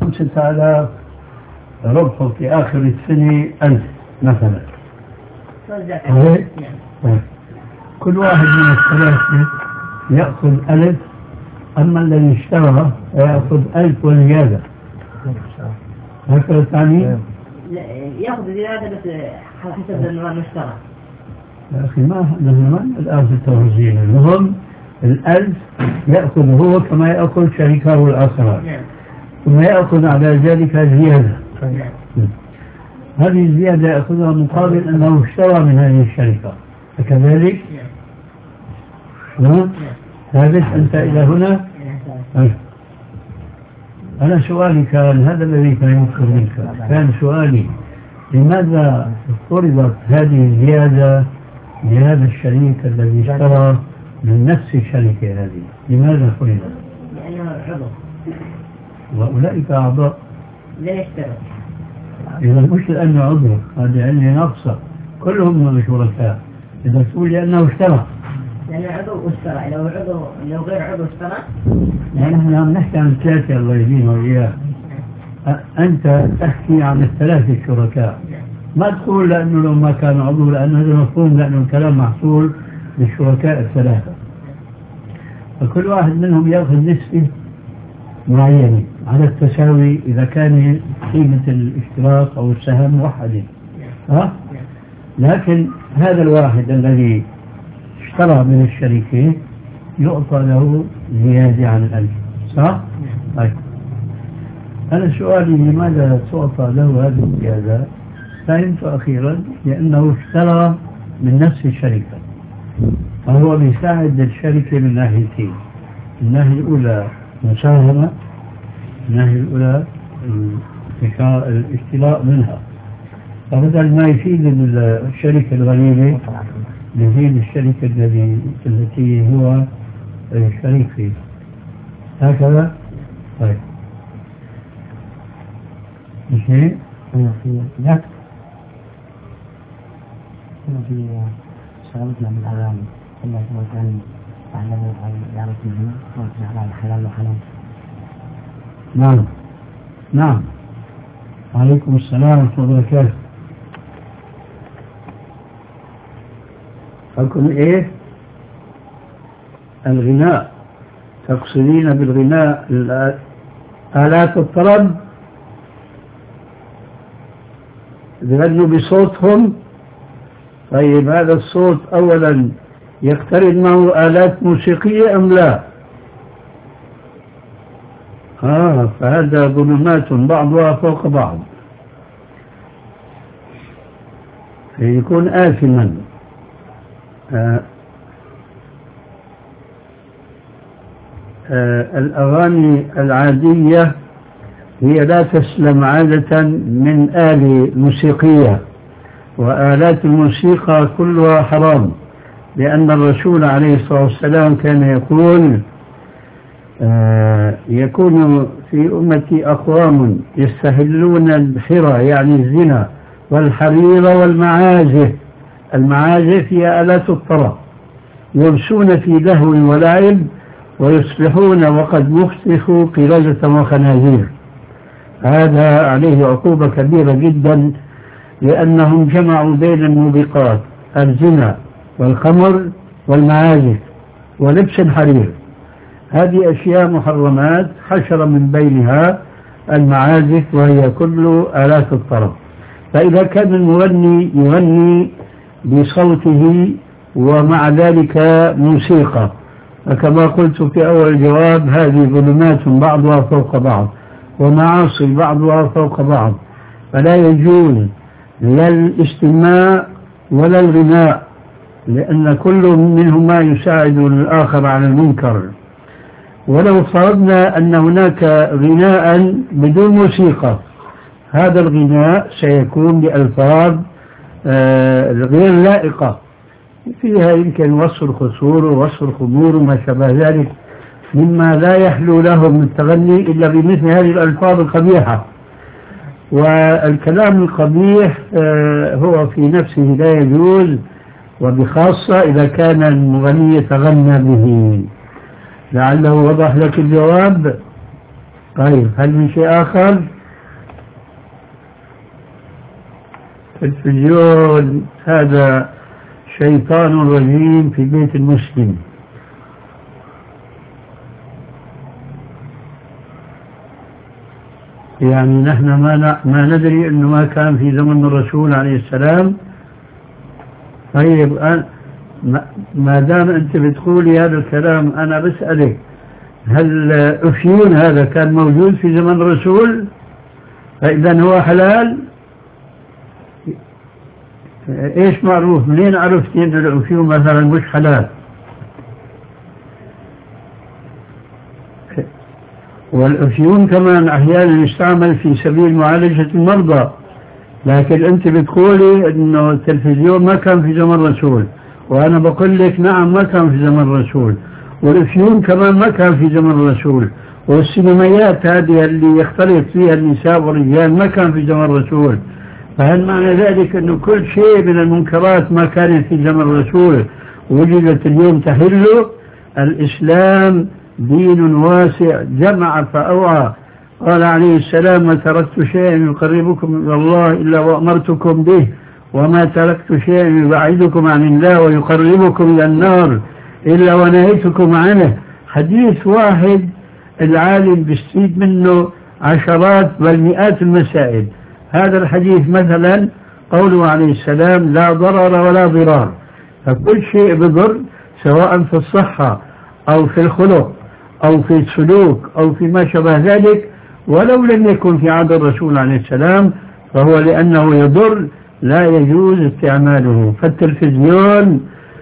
5000 ربحه في آخر السنة 1000 مثلا. كل واحد من الثلاثة يأخذ 1000، أما الذي اشترى يأخذ 1000 وزيادة. هكذا التعني؟ يأخذ زيادة بس حسب النظام اشترى. يا أخي ما نحن الآن في التوزيع، المهم 1000 يأخذ هو كما يأخذ شريكه الآخران، ثم يأخذ على ذلك زيادة. هذه الزيادة يأخذها مقابل أنه اشترى من هذه الشركة، فكذلك ثابت أنت إلى هنا. أنا سؤالي كان هذا الذي كان يذكر منك، كان سؤالي لماذا فرضت هذه الزيادة لهذا الشريك الذي اشترى من نفس الشركة هذه؟ لماذا فرضت؟ لأنه عضو وأولئك أعضاء لا يشترط. إذا مش لأنه عضو، هذه علة ناقصة، كلهم شركاء. إذا تقول لأنه اشترى، لأنه عضو واشترى، لو غير عضو اشترى. نحن عم نحكي عن ثلاثة الله يهدينا وإياه. أنت تحكي عن الثلاثة الشركاء، ما تقول لأنه لو ما كان عضو، لأن هذا مفهوم، لأنه الكلام محصول للشركاء الثلاثة، فكل واحد منهم يأخذ نسبة معينة على التساوي إذا كان قيمة الاشتراك أو السهم موحدة. لكن هذا الواحد الذي اشترى من الشركة يعطى له زيادة عن 1000، صح؟ طيب أنا سؤالي لماذا تعطى له هذه الزيادة؟ فهمت أخيرا لأنه اشترى من نفس الشركة، فهو بيساعد الشركة من ناحيتين. الناحية الأولى مساهمة، الناحية الأولى الاشتراء منها، فبدل ما يفيد الشركة الغنية يفيد الشركة التي هو شريك فيه. هكذا. طيب ماشي. لا في شغلتنا من الأغاني إلا هو كان أعلم عن يعرف منه ويعرف عن حلال وحرام. نعم نعم. وعليكم السلام ورحمة الله وبركاته. حكم إيه؟ الغناء. تقصدين بالغناء آلات الطرب يغنوا بصوتهم؟ طيب هذا الصوت أولا يقترن معه آلات موسيقية أم لا؟ فهذا ظلمات بعضها فوق بعض، يكون آثما. الأغاني العادية هي لا تسلم عادة من آلة موسيقية، وآلات الموسيقى كلها حرام، لأن الرسول عليه الصلاة والسلام كان يقول يكون في أمتي أقوام يستهلون الحرى يعني الزنا والحرير والمعازف. المعازف هي آلات الطرب، يرسون في لهو ولعب ويصبحون وقد مخسخوا قردة وخنازير. هذا عليه عقوبة كبيرة جدا، لأنهم جمعوا بين الموبقات الزنا والخمر والمعازف ولبس الحرير. هذه أشياء محرمات، حشر من بينها المعازف وهي كل آلات الطرب. فإذا كان المغني يغني بصوته ومع ذلك موسيقى، فكما قلت في أول الجواب هذه ظلمات بعضها فوق بعض ومعاصي بعضها فوق بعض، فلا يجوز لا الاستماع ولا الغناء، لأن كل منهما يساعد الآخر على المنكر. ولو فرضنا أن هناك غناء بدون موسيقى، هذا الغناء سيكون بألفاظ غير لائقة، فيها يمكن وصف الخسور ووصف الخمور وما شابه ذلك، مما لا يحلو لهم التغني إلا بمثل هذه الألفاظ القبيحة. والكلام القبيح هو في نفسه لا يجوز، وبخاصة إذا كان المغني يتغنى به. لعله وضح لك الجواب. طيب هل من شيء آخر؟ التلفزيون هذا شيطان رجيم في بيت المسلم. يعني نحن ما ندري أنه ما كان في زمن الرسول عليه السلام. طيب ما دام أنت بتقولي هذا الكلام أنا بسألك، هل أفيون هذا كان موجود في زمن الرسول؟ فإذا هو حلال؟ إيش معروف؟ منين عرفتي أن الأفيون مثلا مش حلال؟ والأفيون كمان أحيانا يستعمل في سبيل معالجة المرضى، لكن أنت بتقولي أنه التلفزيون ما كان في زمن الرسول، وأنا بقول لك نعم ما كان في زمن الرسول، والأفيون كمان ما كان في زمن الرسول، والسينمائيات هذه اللي يختلط فيها النساء والرجال ما كان في زمن الرسول. فهل معنى ذلك أنه كل شيء من المنكرات ما كانت في زمن الرسول وجدت اليوم تحله؟ الإسلام دين واسع جمع فأوعى. قال عليه السلام: ما تركت شيئا يقربكم إلى الله إلا وأمرتكم به، وما تركت شيئا يبعدكم عن الله ويقربكم إلى النار إلا ونهيتكم عنه. حديث واحد العالم بيستفيد منه عشرات بل مئات المسائل. هذا الحديث مثلا قوله عليه السلام: لا ضرر ولا ضرار. فكل شيء بضر سواء في الصحة أو في الخلق أو في السلوك أو في ما شابه ذلك، ولو لم يكن في عهد الرسول عليه السلام، فهو لأنه يضر لا يجوز استعماله. فالتلفزيون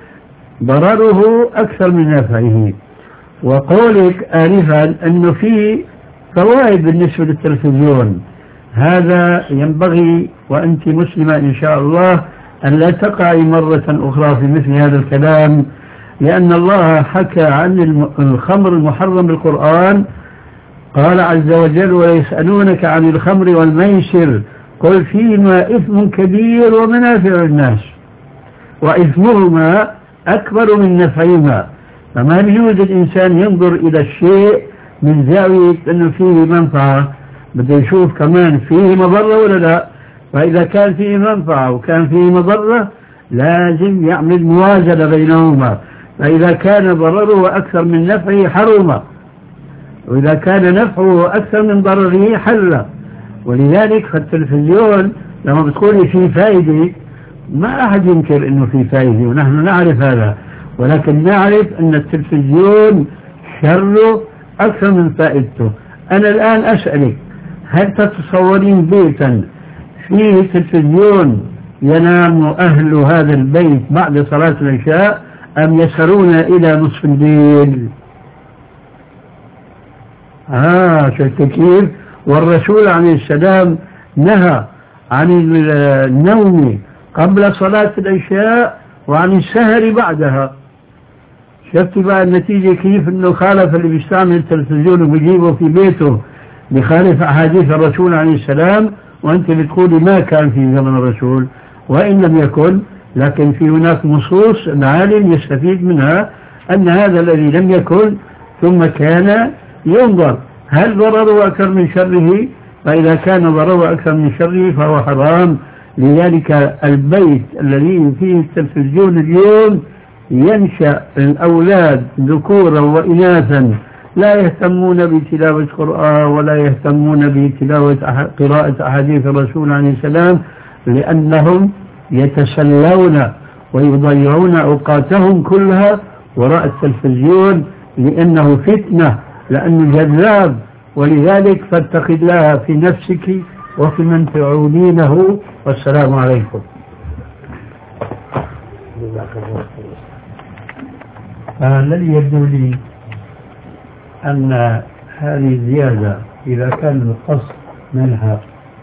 ضرره أكثر من نفعه. وقولك آنفا أنه في فوائد بالنسبة للتلفزيون، هذا ينبغي وأنت مسلمة إن شاء الله أن لا تقعي مرة أخرى في مثل هذا الكلام، لأن الله حكى عن الخمر المحرم بالقرآن. قال عز وجل: ويسألونك عن الخمر والميسر قل فيهما إثم كبير ومنافع للناس وإثمهما أكبر من نفعهما. فما يجوز الإنسان ينظر إلى الشيء من زاوية أنه فيه منفعة، بده يشوف كمان فيه مضرة ولا لا. فإذا كان فيه منفعة وكان فيه مضرة لازم يعمل موازنة بينهما. فإذا كان ضرره أكثر من نفعه حرم، وإذا كان نفعه أكثر من ضرره حل. ولذلك فالتلفزيون لما بتقولي فيه فائدة، ما أحد ينكر أنه فيه فائدة ونحن نعرف هذا، ولكن نعرف أن التلفزيون شره أكثر من فائدته. أنا الآن أسألك: هل تتصورين بيتا فيه تلفزيون ينام أهل هذا البيت بعد صلاة العشاء أم يسهرون إلى نصف الليل؟ شفت كيف؟ والرسول عليه السلام نهى عن النوم قبل صلاة العشاء وعن السهر بعدها. شفت بقى النتيجة كيف؟ انه خالف اللي بيستعمل التلفزيون وبيجيبه في بيته، بخالف أحاديث الرسول عليه السلام، وانت بتقولي ما كان في زمن الرسول. وإن لم يكن، لكن في هناك نصوص العالم يستفيد منها أن هذا الذي لم يكن ثم كان ينظر هل ضرره أكثر من شره، فإذا كان ضرره أكثر من شره فهو حرام. لذلك البيت الذي فيه التلفزيون اليوم ينشأ الأولاد ذكورا وإناثا لا يهتمون بتلاوة قرآن ولا يهتمون بتلاوة قراءة أحاديث الرسول عليه السلام، لأنهم يتسلون ويضيعون أوقاتهم كلها وراء التلفزيون، لأنه فتنة، لأنه جذاب. ولذلك فاتق الله في نفسك وفي من تعولينه. والسلام عليكم. الذي يبدو لي أن هذه الزيادة إذا كان القصد منها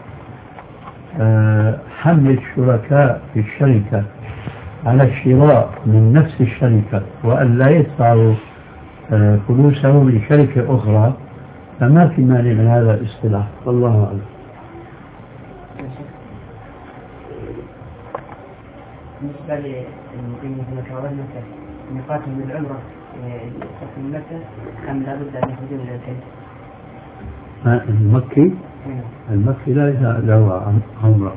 حمل الشركاء في الشركة على الشراء من نفس الشركة وأن لا يدفعوا فلوسه لشركة أخرى، فما في مانع من هذا الاصطلاح، والله أعلم. بالنسبة للمقيمين في مكة وغير مكة، ميقاتهم للعمرة من مكة أم لا بد أن يخرجون إلى الحج؟ المكي ليس له عمرة.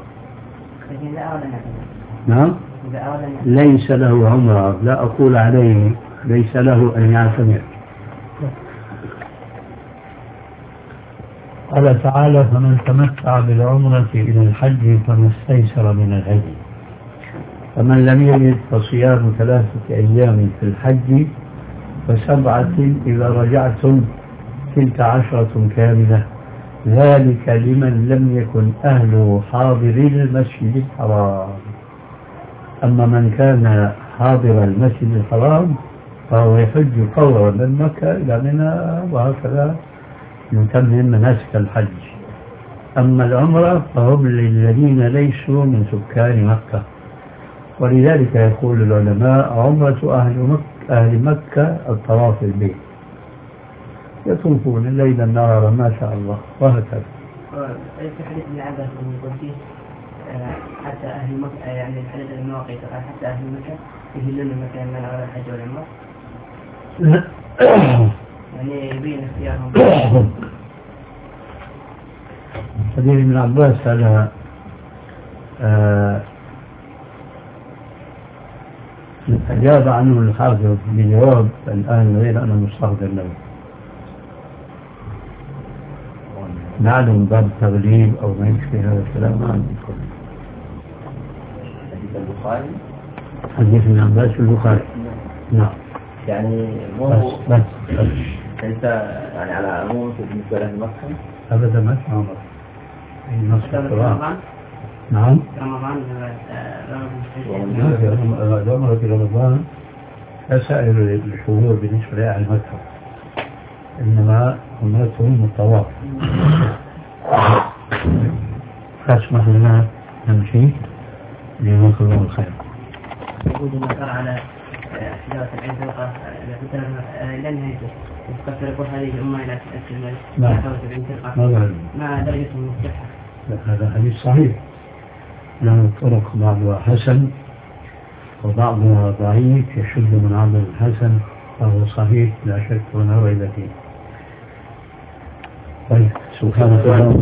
نعم ليس له عمرة، لا أقول عليه ليس له أن يعتمر. قال تعالى فمن تمتع بالعمرة إلى الحج فما استيسر من الهدي، فمن لم يجد فصيام 3 أيام في الحج و7 إذا رجعتم تلك 10 كاملة، ذلك لمن لم يكن أهله حاضرين المسجد الحرام. أما من كان حاضر المسجد الحرام فهو يحج فورا من مكة إلى منى وهكذا يتمم مناسك الحج. أما العمرة فهم للذين ليسوا من سكان مكة، ولذلك يقول العلماء عمرة أهل مكة الطواف البيت، يطوفون الليل النهار ما شاء الله وهكذا. في حديث ابن عباس يقول حتى أهل مكة يعني الحديث المواقيت حتى أهل مكة يهلون المكان من على الحج والعمرة يعني يبين اختيارهم. حديث ابن عباس هذا أجاب عنه الحافظ بجواب الآن غير أنا مستحضر له. نعلم باب تغليب أو ما يشبه هذا الكلام ما عندي كله. حديث البخاري حديث ابن عباس في البخاري. نعم يعني مو بس أنت يعني على عموم بالنسبة لأهل مكة أبدا ما في عمر أي نص القرآن. نعم رمضان العمرة في رمضان كسائر الشهور بالنسبة لأهل مكة، إنما عمرتهم الطواف. فاسمح لنا نمشي لنخرج الخير. يقول المسار على حجارة العين فرقة لن يجوز تفسر يقول هذه الأمة إلى نعم ما درجة من الصحة؟ هذا حديث صحيح له الطرق بعضها حسن وبعضها ضعيف يشد من عمل الحسن فهو صحيح لا شك ولا ريب فيه. طيب سبحانه وتعالى.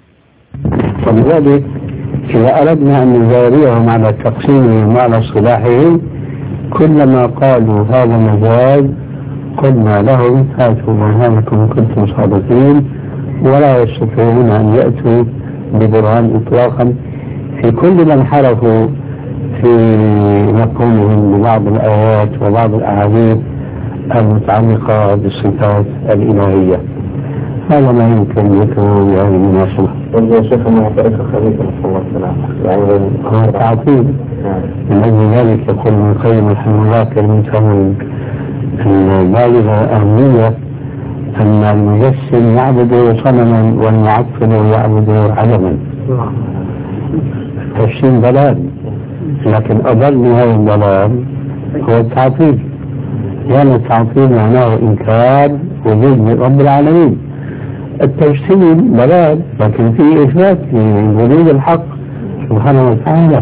ولذلك إذا أردنا أن نجاريهم على تقسيمهم وعلى صلاحهم كلما قالوا هذا مجاز قلنا لهم هاتوا برهانكم إن كنتم صادقين، ولا يستطيعون أن يأتوا ببرهان إطلاقا في كل من حرفوا في مفهومهم ببعض الآيات وبعض الأحاديث المتعلقة بالصفات الإلهية. هذا ما يمكن ذكره بهذه المناسبة. والله شيخ ما يعطيك خليفة صلى الله عليه وسلم يعني هو تعطيل. من أجل ذلك يقول ابن القيم رحمه الله كلمته البالغة أهمية أن المجسم يعبد صنما والمعطل يعبد علما. التجسيم ضلال، لكن أضل من هذا الضلال هو التعطيل، يعني التعطيل معناه إنكار وجود رب العالمين. التجسيم ضلال لكن فيه إثبات لوجود الحق سبحانه وتعالى،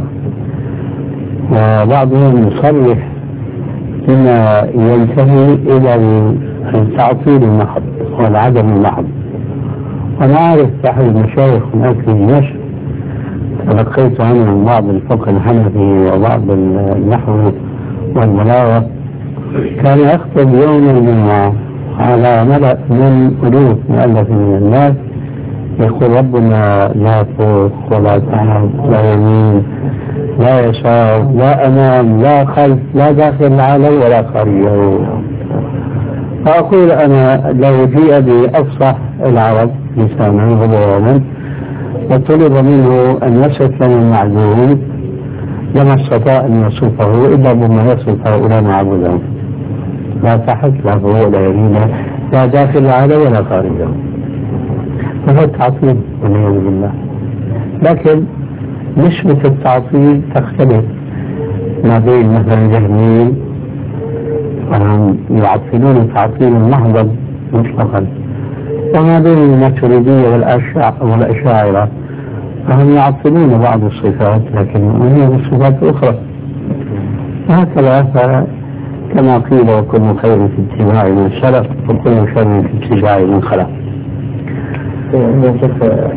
وبعضهم يصرح بما ينتهي إلى التعطيل المحض والعدم المحض. وأنا أعرف أحد المشايخ هناك في دمشق تلقيت عنه من بعض الفقه الحنفي وبعض النحو والبلاغة، كان يخطب يوم الجمعة على ملأ من ألوف مؤلف من الناس يقول ربنا لا فوق ولا تحت لا يمين لا يسار لا أمام لا خلف لا داخل علي ولا خارجه. فأقول أنا لو جيء بأفصح العرب لسانا وبيانا وطلب منه أن يصف لنا المعلوم لما استطاع أن يصفه إلا بما يصف هؤلاء معبودهم، لا تحت لا فوق لا يمين لا داخل علي ولا خارجه. فهو التعطيل والعياذ بالله. لكن نسبة التعطيل تختلف ما بين مثلا جهميين وهم يعطلون تعطيلا محضا مطلقا، وما بين الماتريدية والأشاعرة فهم يعطلون بعض الصفات لكن يؤمنون بالصفات الأخرى. وهكذا كما قيل وكل خير في اتباع من سلف وكل شر في اتباع من خلف. نشوف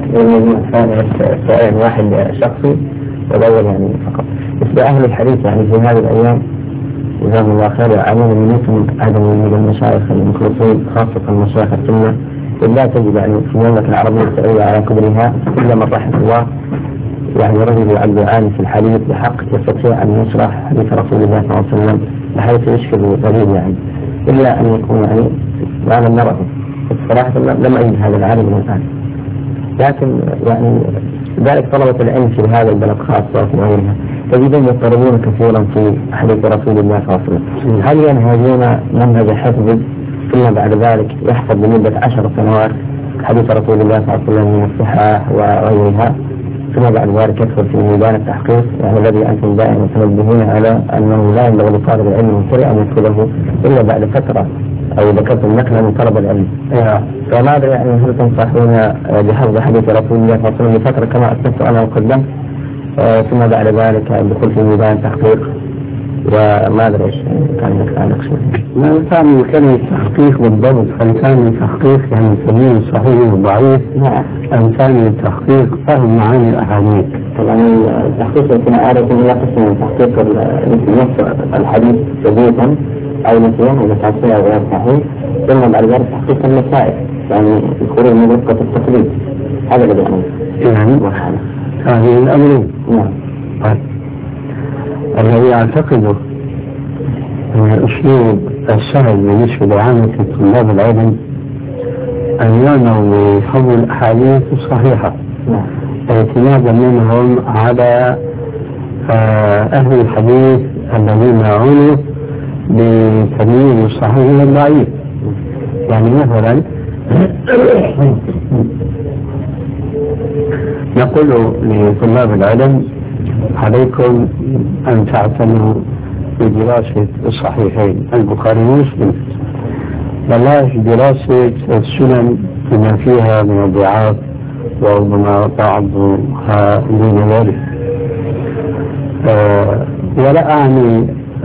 سؤال واحد شخصي والأول يعني فقط. مثل أهل الحديث يعني في هذه الأيام جزاهم الله خير عموما منكم عدم وجود المشايخ المخلصين خاصة المشايخ السنة، لا تجد يعني في المملكة العربية السعودية على كبرها إلا من رحم الله يعني رجل يعد عالم في الحديث بحق يستطيع أن يشرح حديث رسول الله صلى الله عليه وسلم بحيث يشكل غريب يعني، إلا أن يكون يعني وأنا نراه صراحة لم أجد هذا العالم من الآن. لكن يعني ذلك طلبة العلم في هذا البلد خاصة وفي غيرها تجدون يضطربون كثيرا في حديث رسول الله صلى الله عليه وسلم. هل ينهجون منهج حفظ ثم بعد ذلك يحفظ لمدة 10 سنوات حديث رسول الله صلى الله عليه وسلم من الصحاح وغيرها ثم بعد ذلك يدخل في ميدان التحقيق يعني الذي أنتم دائما تنبهون على أنه لا ينبغي لطالب العلم المبتدئ أن يدخله إلا بعد فترة أو ذكرتم نقلا من طلب العلم. فماذا يعني هل تنصحون بحفظ حديث رسول الله صلى الله عليه وسلم لفترة كما أسلفت أنا وقدمت ثم بعد ذلك الدخول في ميدان التحقيق وماذا إيش كان لك تعلق شيء؟ ما كان كلمة تحقيق بالضبط، هل كان التحقيق يعني سبيل الصحيح والضعيف أم كان التحقيق فهم معاني الأحاديث؟ طبعا التحقيق يكون عادة يقسم تحقيق نص الحديث ثبوتا أو نسيان إذا كان فيها غير صحيح، ثم بعد ذلك تحقيق المسائل يعني الخروج من رفقة التقليد. هذا الذي يعني هذه الأمرين. نعم. طيب الذي أعتقده أن الأسلوب السهل بالنسبة لعامة طلاب العلم أن يعنوا بحفظ الأحاديث الصحيحة اعتمادا منهم على أهل الحديث الذين عنوا بتمييز الصحيح والضعيف. يعني مثلا نقول لطلاب العلم عليكم أن تعتنوا بدراسة الصحيحين البخاري ومسلم، بلاش دراسة السنن بما فيها من الضعاف وربما بعضها دون ذلك. ولا أعني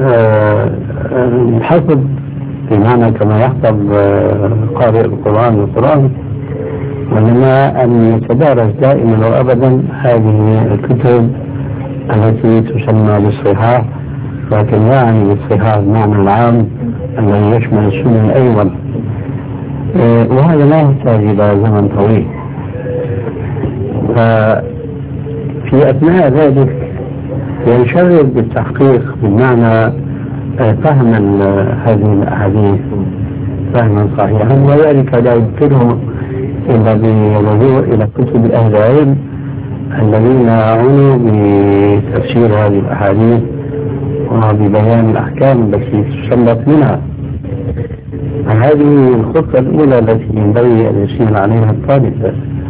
الحفظ بمعنى كما يحفظ قارئ القرآن وإنما أن يتدارس دائما وأبدا هذه الكتب التي تسمى بالصحاح، لكن لا يعني بالصحاح المعنى العام الذي يشمل السنن أيضا، وهذا لا يحتاج إلى زمن طويل. ففي أثناء ذلك ينشغل بالتحقيق بمعنى فهم هذه الأحاديث فهما صحيحا، وذلك لا يمكنه إلا بالرجوع إلى كتب أهل العلم الذين عنوا بتفسير هذه الأحاديث وببيان الأحكام التي تستنبط منها. هذه الخطة الأولى التي ينبغي أن يسير عليها الطالب،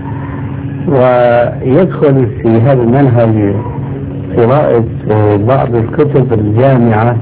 ويدخل في هذا المنهج قراءة بعض الكتب الجامعة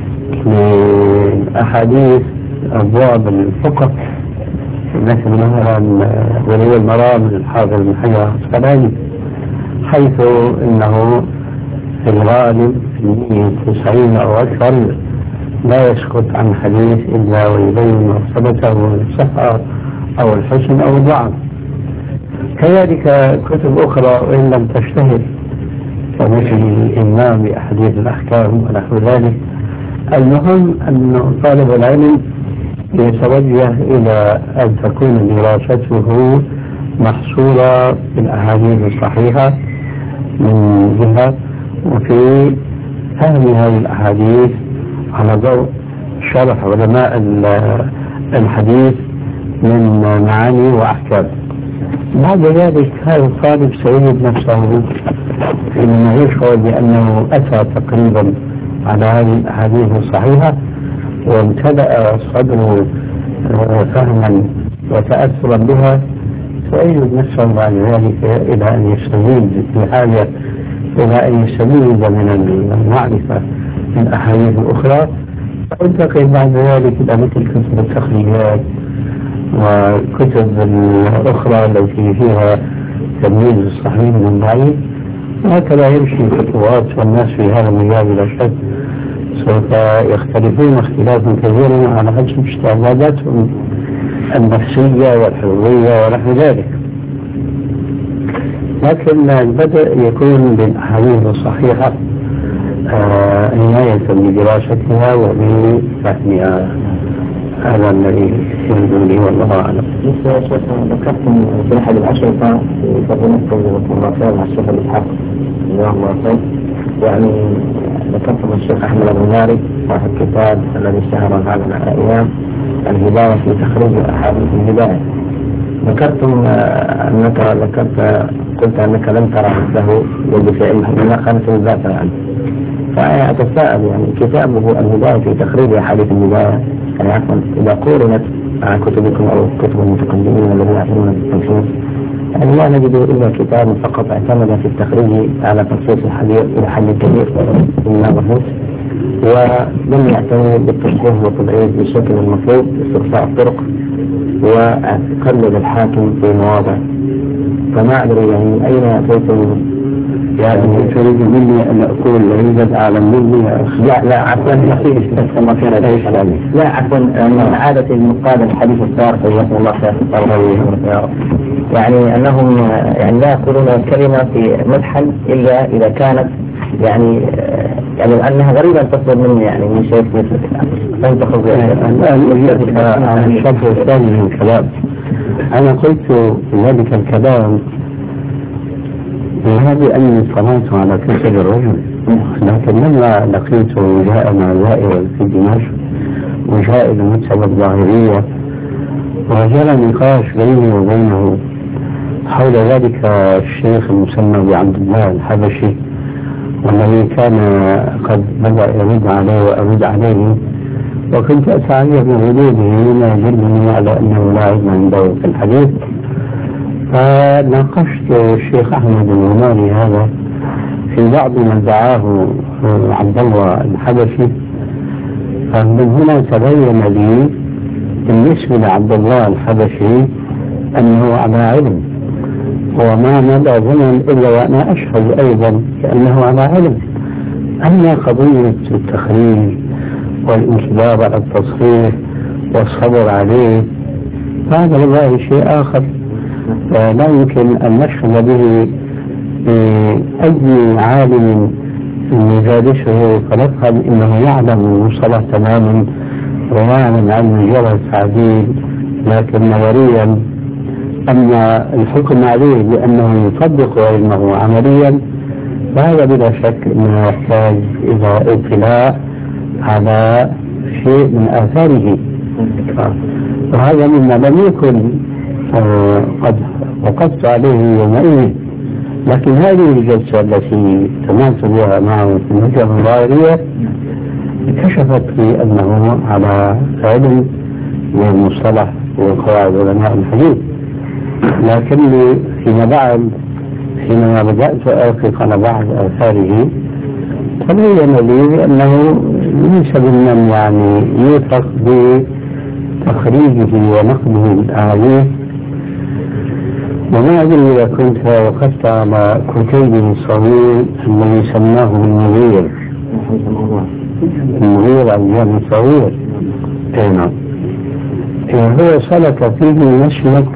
لأحاديث أبواب الفقه مثل مثلا بلوغ المرام للحافظ ابن حجر العسقلاني، حيث انه في الغالب في 90 او اكثر لا يسكت عن حديث الا ويبين مرتبته الصحة او الحسن او الضعف. كذلك كتب اخرى وان لم تشتهر كمثل الامام باحاديث الاحكام ونحو ذلك. المهم ان طالب العلم يتوجه إلى أن تكون دراسته محصورة في الأحاديث الصحيحة من جهة، وفي فهم هذه الأحاديث على ضوء شرح علماء الحديث من معاني وأحكام. بعد ذلك هذا الطالب سيجد نفسه إنه يشعر بأنه أتى تقريبا على هذه الأحاديث الصحيحة وامتلأ صدره فهما وتأثرا بها، فيجد نفسه بعد ذلك إلى أن يستزيد بحاجة إلى أن يستزيد من المعرفة من أحاديث أخرى، وينتقل بعد ذلك إلى مثل كتب التخريجات وكتب الأخرى التي فيها تمييز الصحيح من الضعيف، وهكذا يمشي خطوات. والناس في هذا المجال بلا شك سوف يختلفون اختلافا كثيرا على حسب استعداداتهم النفسية والحضورية ونحو ذلك. لكن البدء يكون بالأحاديث الصحيحة عناية بدراستها وبفهمها. هذا الذي يبدو لي والله أعلم. ذكرتم في أحد الأشرطة في تقديمكم للمراسل مع الشيخ الإسحاق جزاه الله خير، يعني ذكرتم الشيخ أحمد الغناري صاحب الكتاب الذي اشتهر هذا الأيام الهداية في تخريج أحاديث الهداية. ذكرتم أنك قلت أنك لم ترى مثله يد في علمه من خلف الذات عنه. فأنا أتساءل يعني كتابه الهداية في تخريج أحاديث الهداية يعني عفوا إذا قورنت مع كتبكم أو كتب المتقدمين الذين يعلمون بالتنصيص يعني لا نجد إلا كتاب فقط اعتمد في التخريج على تنصيص الحديث إلى حد كبير من الرهوس، ولم يعتمد بالتصحيح والتضعيف بالشكل المطلوب باستقصاء الطرق وقلد الحاكم في مواضع. فما أدري يعني أين أتيتم يعني تريد مني أن أقول يوجد أعلم مني؟ لا عفوا كما كان ليس عليه. لا عفوا عادة المقال الحديث الصار فيصل الله خير يعني أنهم يعني لا يقولون كلمة في مدحا إلا إذا كانت يعني أنها غريبة تصدر مني يعني من شيء فأنت خذ الآن أجيبك عن الشرح الثاني من الكلام. أنا قلت في ذلك الكلام وهذا أني صنعت على كسر الرجل، لكن لما لقيته جاء مع زائر في دمشق وجاء إلى مكتب الظاهرية وجرى نقاش بيني وبينه حول ذلك الشيخ المسمى بعبد الله الحبشي والذي كان قد بدأ يرد عليه وأرد عليه، وكنت أتعجب من ردوده مما يدلني على أنه لا علم عنده في الحديث. فناقشت الشيخ أحمد الغناري هذا في بعض ما دعاه عبد الله الحبشي، فمن هنا تبين لي بالنسبة لعبد الله الحبشي أنه على علم، وما مدى زمن إلا وأنا أشهد أيضا كأنه على علم. أما قضية التخريج والإنكباب على التصحيح والصبر عليه هذا والله شيء آخر لا يمكن أن نشهد به أي عالم يجالسه فنفهم أنه يعلم المصطلح تماما ويعلم عن مجرد التعديل، لكن نظريا أما الحكم عليه بأنه يطبق علمه عمليا فهذا بلا شك أنه يحتاج إلى اطلاع على شيء من آثاره، وهذا مما لم يكن قد وقفت عليه يومئذ. لكن هذه الجلسة التي سمعت بها معه في المجلة الظاهرية كشفت لي أنه على علم والمصطلح وقواعد علماء الحديث، لكني فيما بعد حينما بدأت أوافق على بعض آثاره تبين لي أنه ليس بالمن يعني يوثق بتخريجه ونقده بالأحاديث. وما أدري إذا كنت وقفت على كتيبه الصغير الذي سماه بالمغير الجامع الصغير. نعم هو سلك فيه مسلك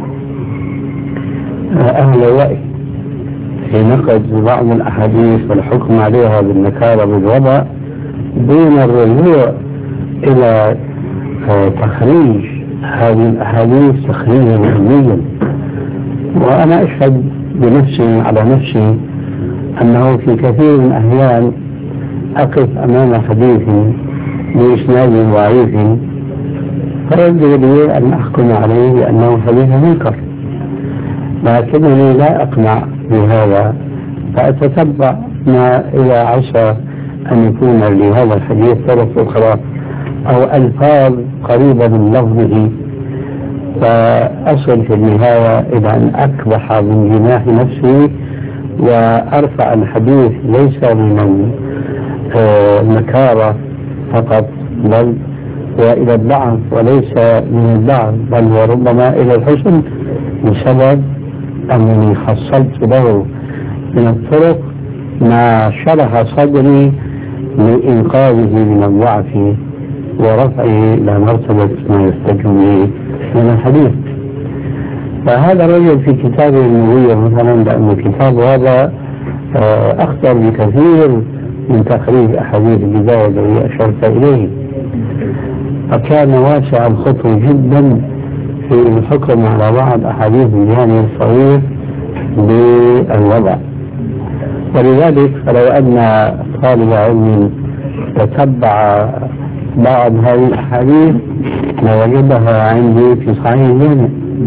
أهل الرأي في نقد بعض الأحاديث والحكم عليها بالنكارة بالوضع دون الرجوع إلى تخريج هذه الأحاديث تخريجا علميا. وأنا أشهد بنفسي على نفسي أنه في كثير من الأحيان أقف أمام حديث بإسناد ضعيف فيبدو لي أن أحكم عليه بأنه حديث منكر، لكنني لا أقنع بهذا فأتتبع ما إذا عسى أن يكون لهذا الحديث طرق أخرى أو ألفاظ قريبة من لفظه، فأصل في النهاية إلى أن أكبح من جناح نفسي وأرفع الحديث ليس من النكارة فقط بل وإلى الضعف وليس من الضعف بل وربما إلى الحسن بسبب أنني حصلت له من الطرق ما شرح صدري لإنقاذه من الضعف ورفعه إلى مرتبة ما يحتج به من الحديث. فهذا الرجل في كتابه النبوية مثلا، لأن الكتاب هذا أخطر بكثير من تخريج أحاديث البداية الذي أشرت إليه، فكان واسع الخطو جدا في الحكم على بعض أحاديث الجامع الصغير بالوضع. ولذلك فلو أن طالب علم تتبع بعض هذه الأحاديث لوجدها عندي في صحيح الجامع،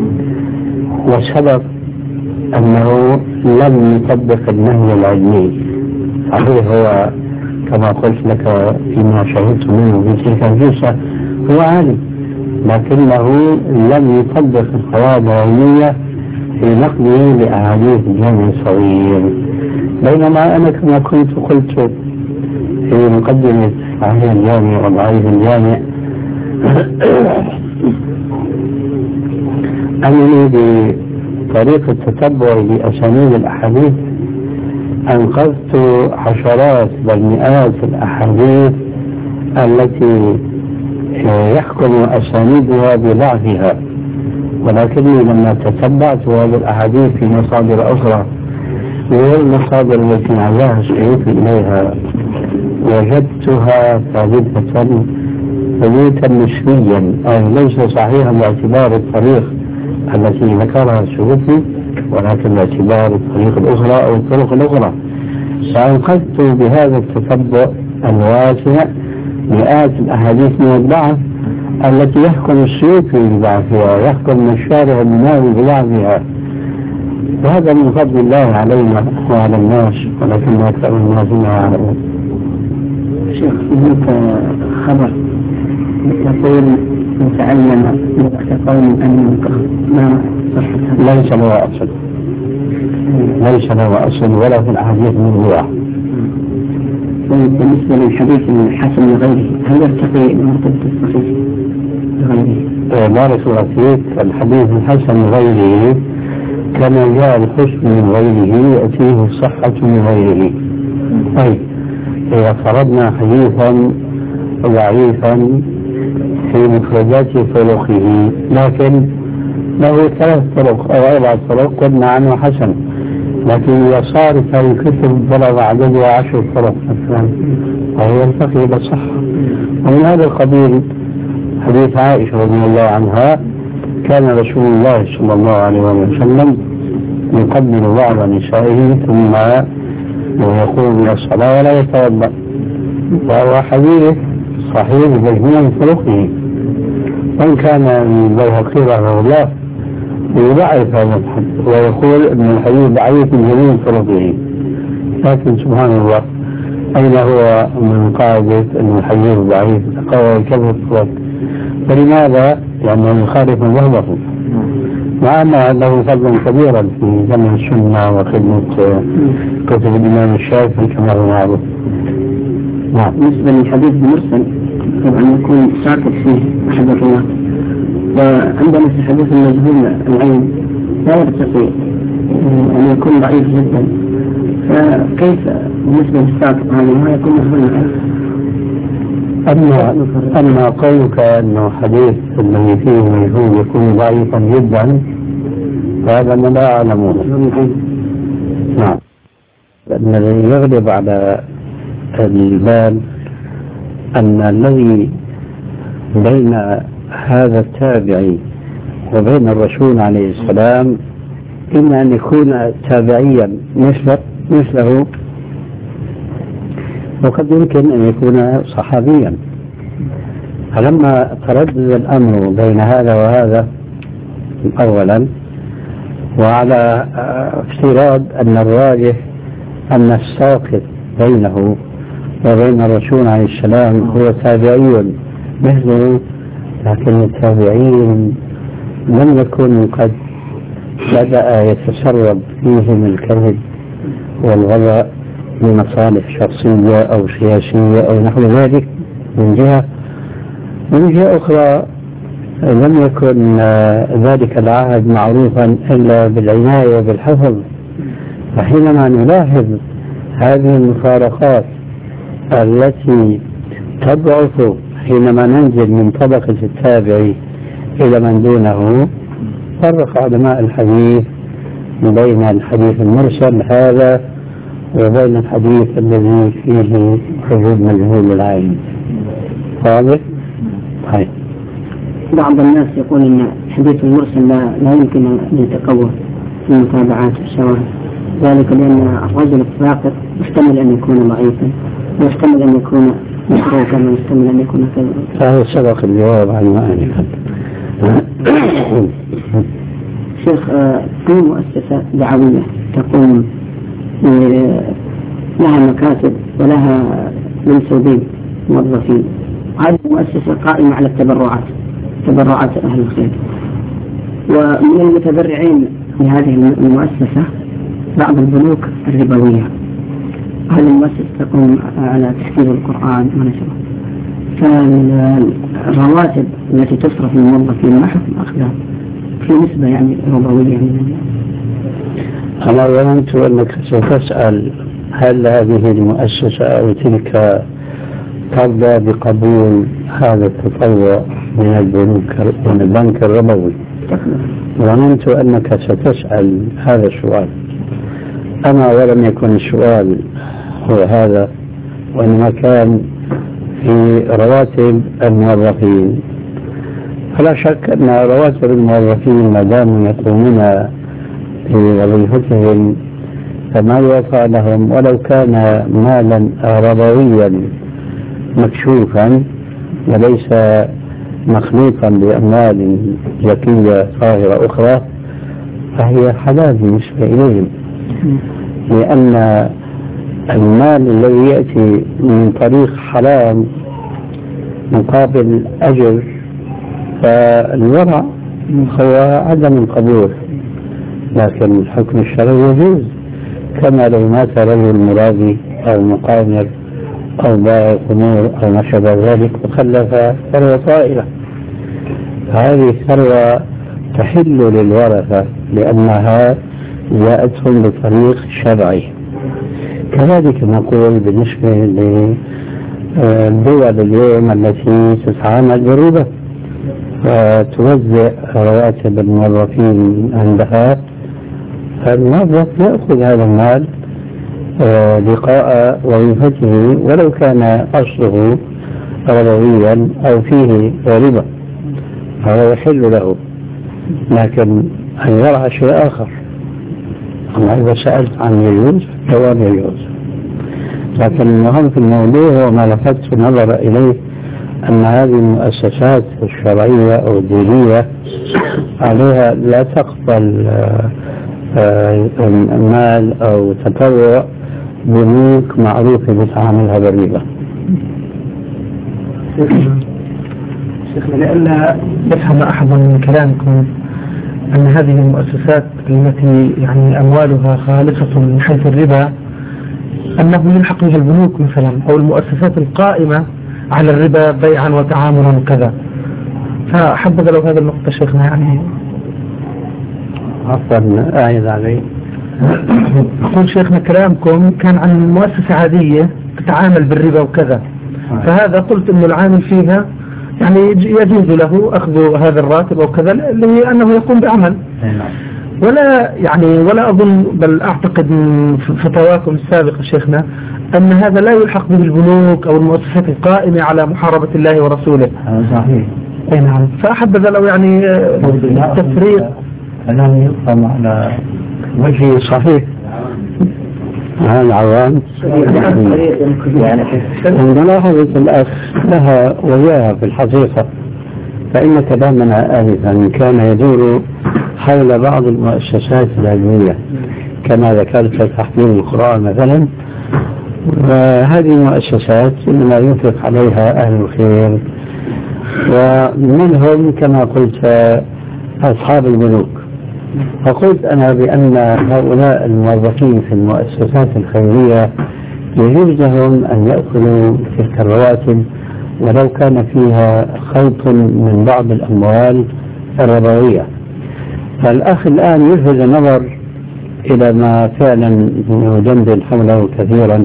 وسبب أنه لم يطبق النهي العلمي. صحيح هو كما قلت لك فيما شهدت منه في تلك الجلسة هو عالم، لكنه لم يطبق القواعد العلمية في نقله لأحاديث الجامع الصغير. بينما أنا كما كنت قلت في مقدمة صحيح الجامع وضعيف الجامع أنني بطريقة تتبع لأسانيد الأحاديث أنقذت عشرات بل مئات الأحاديث التي يحكم أسانيدها بضعفها، ولكني لما تتبعت هذه الأحاديث في مصادر أخرى وهي المصادر التي عزاها السيوطي إليها وجدتها ثابتة نسبيا، أي ليس صحيحا باعتبار الطريق التي ذكرها السيوطي، ولكن باعتبار الطريق الأخرى أو الطرق الأخرى. فأنقذت بهذا التتبع الواسع مئات الأحاديث من الضعف التي يحكم السيوطي بضعفها، يحكم الشارع المناوي بضعفها، وهذا من فضل الله علينا وعلى الناس، ولكن أكثر الناس لا يعلمون. شيخ هناك خبر يقول متعلم وقت قوم أن ما ليس له أصل، ليس له أصل ولا في الأحاديث من هو. بالنسبة للحديث الحسن لغيره هل يرتقي لمرتبة الصحيح لغيره؟ بارك الله فيك. الحديث الحسن لغيره كما جاء الحسن من غيره يأتيه الصحة من غيره. أي إذا فرضنا حديثا ضعيفا في مفردات طرقه لكن له 3 طرق أو 4 طرق قلنا عنه حسن، لكن إذا صارت هذه الكتب بلغ عددها 10 طرق مثلا فهو يرتقي إلى الصحة. ومن هذا القبيل حديث عائشة رضي الله عنها كان رسول الله صلى الله عليه وسلم يقبل بعض نسائه ثم يقوم إلى الصلاة ولا يتوضأ، وهو حديث صحيح بمجموع من طرقه، وإن كان البيهقي رحمه الله يضعف هذا الحديث ويقول أن الحديث ضعيف من جميع طرقه، لكن سبحان الله أين هو من قاعدة أن الحديث ضعيف قوي كذا الطرق؟ فلماذا؟ لأنه يخالف مذهبه، مع أن له فضلا كبيرا في جمع السنة وخدمة كتب الإمام الشافعي كما هو معروف. نعم. بالنسبة للحديث المرسل طبعا يكون ساكت فيه أحد الرواة، وعندنا في حديث المجهول العين لا يرتقي أن يكون ضعيف جدا، فكيف بالنسبة للساكت هذا ما يكون مجهول العين؟ أما قولك أنه حديث الذي فيه مجهول يكون ضعيفا جدا فهذا ما لا أعلمه. نعم. لأن الذي يغلب على البال أن الذي بين هذا التابعي وبين الرسول عليه السلام إما أن يكون تابعيا مثله، وقد يمكن أن يكون صحابيا. فلما تردد الأمر بين هذا وهذا أولا، وعلى افتراض أن الراجح أن الساقط بينه وبين الرسول عليه السلام هو تابعي مثله، لكن التابعين لم يكن قد بدأ يتسرب فيهم الكذب والغباء لمصالح شخصية أو سياسية أو نحو ذلك من جهة، ومن جهة أخرى لم يكن ذلك العهد معروفا إلا بالعناية وبالحفظ. فحينما نلاحظ هذه المفارقات التي تضعف حينما ننزل من طبقة التابعي إلى من دونه، فرق علماء الحديث بين الحديث المرسل هذا وبين الحديث الذي فيه حدود مجهول العين. واضح؟ هاي. بعض الناس يقول ان الحديث المرسل لا يمكن ان يتقوى في المتابعات والشواهد، ذلك لان الرجل الساقط يحتمل ان يكون ضعيفا ويحتمل ان يكون مشروكا ويحتمل ان يكون كذا. فهذا سبق الجواب عن معنى. شيخ، في مؤسسة دعوية تقوم لها مكاتب ولها منسوبين موظفين، هذه المؤسسة قائمة على تبرعات أهل الخير، ومن المتبرعين في هذه المؤسسة بعض البنوك الربوية. هذه المؤسسة تقوم على تحفيظ القرآن ونشره، فالرواتب التي تصرف للموظفين ما حكم أخذها في نسبة يعني ربوية من أنا ظننت أنك ستسأل هل هذه المؤسسة أو تلك ترضى بقبول هذا التطوع من البنك الربوي. ظننت أنك ستسأل هذا السؤال، أما ولم يكن السؤال هو هذا، وإنما كان في رواتب الموظفين. فلا شك أن رواتب الموظفين ما داموا يقومون بوظيفتهم فما يوفى لهم ولو كان مالا ربويا مكشوفا وليس مخلوطا بأموال زكية طاهرة أخرى فهي حلال بالنسبة إليهم، لأن المال الذي يأتي من طريق حرام مقابل أجر فالورع هو عدم القبول، لكن الحكم الشرعي يجوز، كما لو مات رجل مرابي أو مقامر أو بائع خمور أو ما شابه ذلك وخلف ثروة طائلة، هذه ثروة تحل للورثة لأنها جاءتهم بطريق شرعي. كذلك نقول بالنسبة للدول اليوم التي تتعامل بالربا فتوزع رواتب الموظفين عندها، فالموظف يأخذ هذا المال لقاء وظيفته ولو كان أصله ربويا أو فيه ربا، هذا يحل له، لكن أن يرعى شيء آخر. أما إذا سألت عن يجوز جواب يجوز، لكن المهم في الموضوع هو ما لفتت النظر إليه أن هذه المؤسسات الشرعية أو الدينية عليها لا تقبل مال أو تطوع بنوك معروفة بتعاملها بالربا. شيخنا، لئلا يفهم أحد من كلامكم أن هذه المؤسسات التي يعني أموالها خالصة من حيث الربا أنه يلحق بها البنوك مثلا أو المؤسسات القائمة على الربا بيعا وتعاملا وكذا، فحبذا لو هذا النقطة شيخنا يعني عفوا أعيد علي. أقول شيخنا كلامكم كان عن مؤسسة عادية تتعامل بالربا وكذا، فهذا قلت أنه العامل فيها يعني يجوز له أخذ هذا الراتب أو كذا لأنه يقوم بعمل، ولا أظن بل أعتقد من فتاواكم السابقة شيخنا أن هذا لا يلحق به البنوك أو المؤسسات القائمة على محاربة الله ورسوله. صحيح. أي نعم. فأحبذ لو يعني التفريق كلام يفهم على وجه صحيح على العوام. ملاحظة الأخ لها وياها في الحقيقة، فإن كلامنا آنفا كان يدور حول بعض المؤسسات العلمية كما ذكرت تحفيظ القرآن مثلا، وهذه المؤسسات إنما ينفق عليها أهل الخير، ومنهم كما قلت أصحاب البنوك. فقلت أنا بأن هؤلاء الموظفين في المؤسسات الخيرية يجوز لهم أن يأكلوا تلك الرواتب ولو كان فيها خلط من بعض الأموال الربوية. فالأخ الآن يلفت النظر إلى ما فعلا يجندل حوله كثيرا،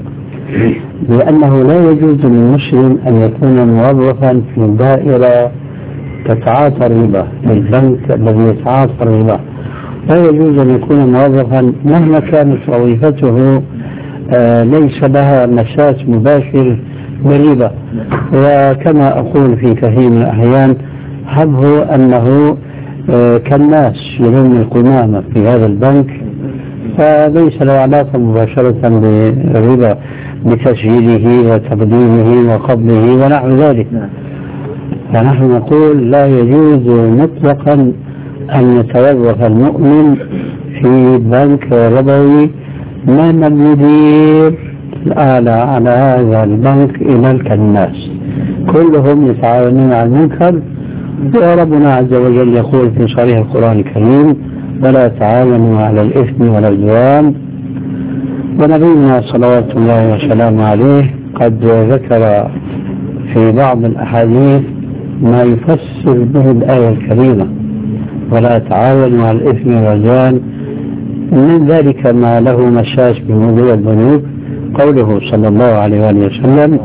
بأنه لا يجوز للمسلم أن يكون موظفا في دائرة تتعاطى الربا للبنك الذي يتعاطى الربا لا يجوز أن يكون موظفا مهما كانت وظيفته ليس لها مساس مباشر بالربا. وكما أقول في كثير من الأحيان حبه أنه كالناس يلم القمامة في هذا البنك فليس له علاقة مباشرة بالربا بتسجيله وتقديمه وقبله ونحو ذلك. فنحن نقول لا يجوز مطلقا أن يتوظف المؤمن في بنك ربوي من المدير الأعلى على هذا البنك إلى الكناس كلهم يتعاونون على المنكر. وربنا عز وجل يقول في صريح القرآن الكريم ولا تعاونوا على الإثم والعدوان. ونبينا صلوات الله وسلامه عليه قد ذكر في بعض الأحاديث ما يفسر به الآية الكريمة ولا تعاونوا على الإثم والعدوان. من ذلك ما له مساس بموضوع البنوك قوله صلى الله عليه وسلم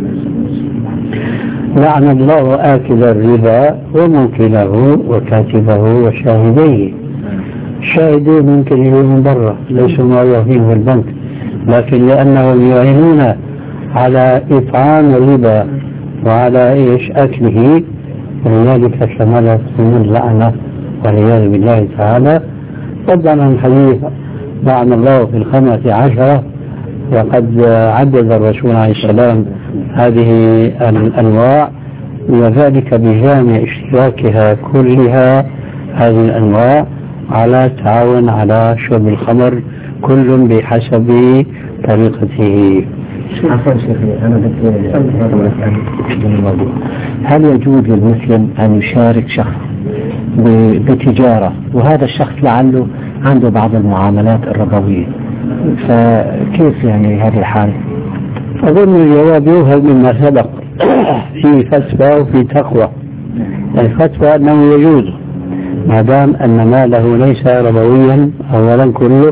لعن الله آكل الربا وموكله وكاتبه وشاهديه. الشاهدين ممكن يجوا من برا ليسوا موظفين في البنك لكن لأنهم يعينون على إطعام الربا وعلى أكله ولذلك شملت من اللعنة والعياذ بالله تعالى. قدم الحديث لعن الله في 15 وقد عدد الرسول عليه السلام هذه الأنواع وذلك بجامع اشتراكها كلها هذه الأنواع على التعاون على شرب الخمر كل بحسب طريقته. عفوا شيخي أنا الموضوع هل يجوز للمسلم أن يشارك شخص بتجارة وهذا الشخص لعله عنده بعض المعاملات الربوية فكيف يعني هذه الحال؟ أظن الجواب يوهل مما سبق في فتوى وفي تقوى. الفتوى أنه يجوز ما دام أن ماله ليس ربويا أولا كله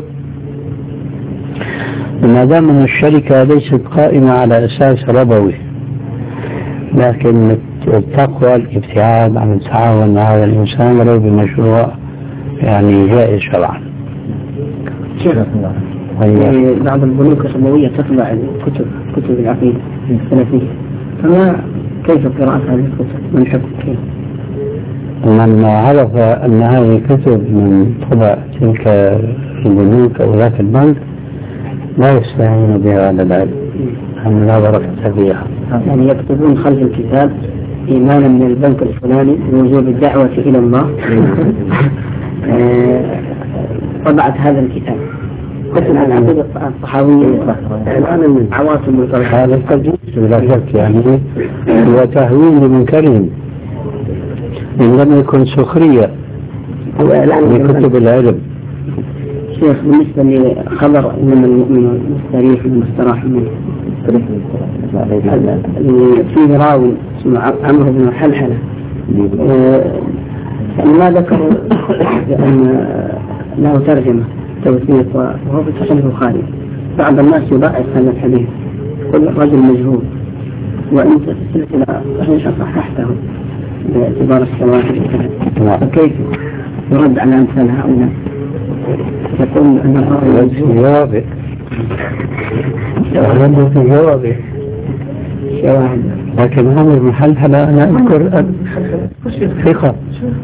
ما دام أن الشركة ليست قائمة على أساس ربوي. لكن التقوى الابتعاد عن التعاون مع هذا الإنسان ولو بمشروع يعني جائز شرعا. بعض البنوك الربوية تطبع كتب العقيدة السلفية فما كيف قراءة هذه الكتب من حكم كيف؟ من عرف أن هذه الكتب من طبع تلك البنوك أو ذاك البنك لا يستعين بها على العلم أن لا بركة فيها. يعني يكتبون خلف الكتاب إيمانا من البنك الفلاني بوجوب الدعوة إلى الله طبعت هذا الكتاب مثل العقيدة الصحاوية عواصم القرآن هذا التجويز بلا شك يعني هو تهوين لمنكرهم إن لم يكن سخرية لكتب العلم. شيخ بالنسبة لخبر إنما المؤمن مستريح ومستراح منه فيه راوي اسمه عمرو بن حلحلة ما ذكر بأن له ترجمة توثيق وهو في صحيح البخاري. بعض الناس يضعف هذا الحديث كل رجل مجهول وأنت في السلسلة صحيح صححته باعتبار الشواهد فكيف يرد على أمثال هؤلاء يقول أن الراوي جوابه في جوابه شواهد لكن عمرو بن حلحلة أنا أذكر ثقة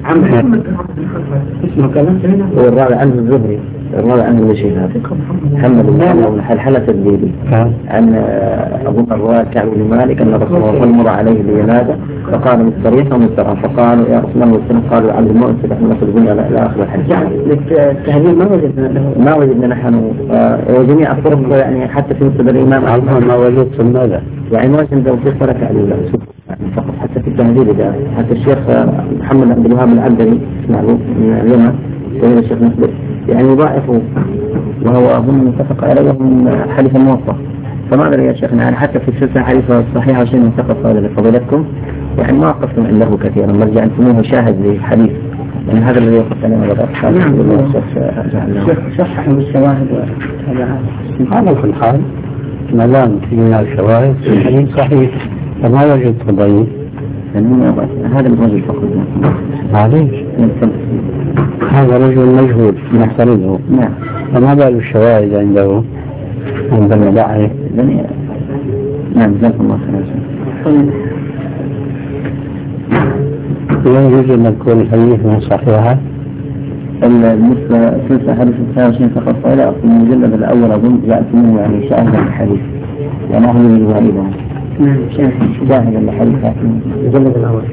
اسمه كذا هو الراوي عنه الزبري الراوي عنه المشي هذا محمد بن حلحلة الديلي عن أبو مروان كعب بن مالك أن رسول الله مر عليه بجنازة فقال مستريح ومستراح فقالوا يا رسول الله والسلام قالوا عن المؤسس نحن نخرجون إلى آخر الحديث. التهذيب ما وجدنا نحن وجميع الطرق يعني حتى في مسجد الإمام أحمد ما وجدتم ماذا؟ يعني ما وجدنا توثيق ولا تعليل فقط حتى في التهذيب جاء حتى الشيخ محمد عبد الوهاب العبدري معروف من اليمن وهو الشيخ مسلم يعني يضاعفوا وهو أظن متفق عليه من حديث الموطأ. فما أدري يا شيخنا يعني حتى في السلسلة حديث الصحيحة شيء منتقص هذا لفضيلتكم يعني ما وقفتم عنده كثيرا مرجع أنتموه شاهد للحديث يعني هذا الذي وقفت عليه ولا صححوا بالشواهد على كل حال ما دام فينا شواهد الحديث صحيح فما وجدت ضعيف هذا الرجل فقط معليش هذا رجل مجهول نحترمه. نعم. فما بال الشواهد عنده عند المدعي. نعم جزاكم الله خير. يجوز أن نكون الحديث من صحيحة؟ بالنسبة سلسلة حديث 29 فقط فإلى في المجلد الأول أظن يأتي منه يعني شاهد الحديث يعني أهل الجوائده. نعم شاهد الحديث المجلد الأول.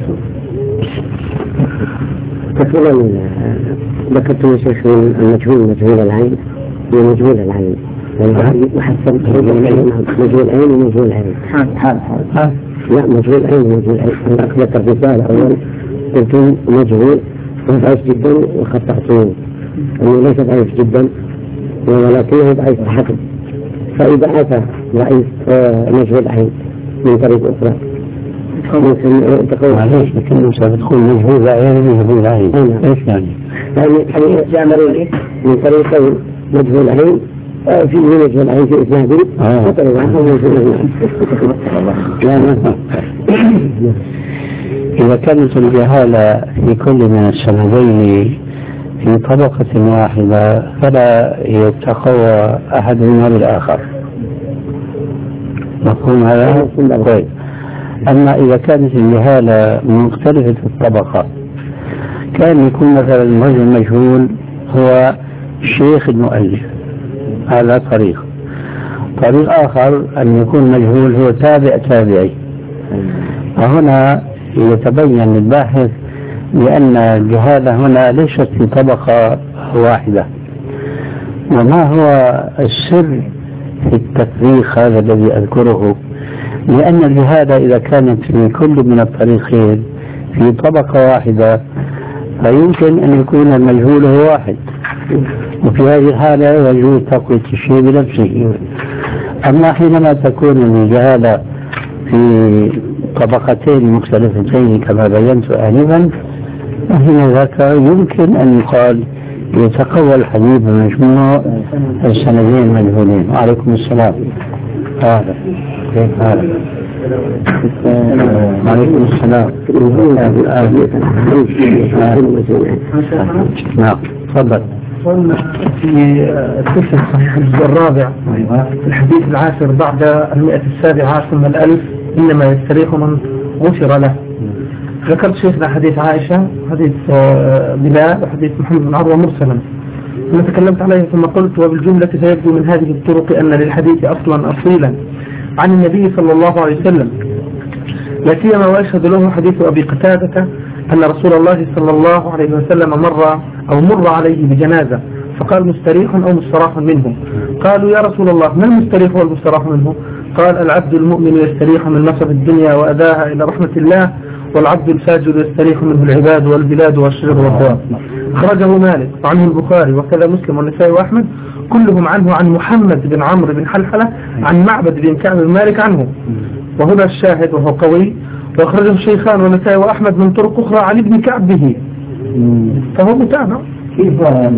كثيرا ذكرتم يا شيخ المجهول مجهول العين ومجهول العين وحسن مجهول العين ومجهول العين حال لا مجهول العين ومجهول العين أنا أخذت الرسالة أول قلت مجهول ضعيف جدا وخطأته أنه ليس ضعيف جدا ولكنه ضعيف حقا فإذا أتى ضعيف مجهول العين من طريق أخرى ممكن تقول معليش لكنه سيدخل مجهول عين ومجهول عين ايش يعني؟ يعني جامرين من طريق مجهول عين في مجهول عين في إسناده وطريق عنه مجهول عين. إذا كانت الجهالة في كل من السندين في طبقة واحدة فلا يتقوى أحدهما بالآخر. مفهوم هذا؟ طيب. أما إذا كانت الجهالة مختلفة الطبقة كان يكون مثلا الرجل المجهول هو شيخ المؤلف هذا طريق آخر أن يكون مجهول هو تابع تابعي. وهنا يتبين للباحث لأن الجهالة هنا ليست في طبقة واحدة. وما هو السر في التفريق هذا الذي أذكره؟ لأن الجهالة إذا كانت في كل من الطريقين في طبقة واحدة فيمكن أن يكون المجهول هو واحد وفي هذه الحالة يجوز تقوية الشيء بنفسه. أما حينما تكون الجهالة في طبقتين مختلفتين كما بينت آنفا فهنا ذاك يمكن أن يقال يتقوى الحديث بمجموع السندين المجهولين. وعليكم السلام. هذا كيف هذا؟ وعليكم السلام. نعم تفضل. قلنا في السلسلة الصحيح الجزء الرابع في الحديث العاشر بعد 117 من 1000 إنما يستريح من غفر له. ذكرت شيخنا حديث عائشة حديث بلال وحديث محمد بن عروة مرسلا ثم تكلمت عليه ثم قلت وبالجملة سيبدو من هذه الطرق أن للحديث أصلا أصيلا عن النبي صلى الله عليه وسلم لا سيما ويشهد له حديث أبي قتادة أن رسول الله صلى الله عليه وسلم مر عليه بجنازة فقال مستريح أو مستراح منه. قالوا يا رسول الله ما المستريح والمستراح منه؟ قال العبد المؤمن يستريح من نصب الدنيا وأداها إلى رحمة الله والعبد الفاجر يستريح منه العباد والبلاد والشر والدواب. أخرجه مالك وعنه البخاري وكذا مسلم والنسائي وأحمد كلهم عنه عن محمد بن عمرو بن حلحلة عن معبد بن كعب بن مالك عنه. وهنا الشاهد وهو قوي وأخرجه الشيخان والنسائي وأحمد من طرق أخرى عن ابن كعب به فهو متابع. كيف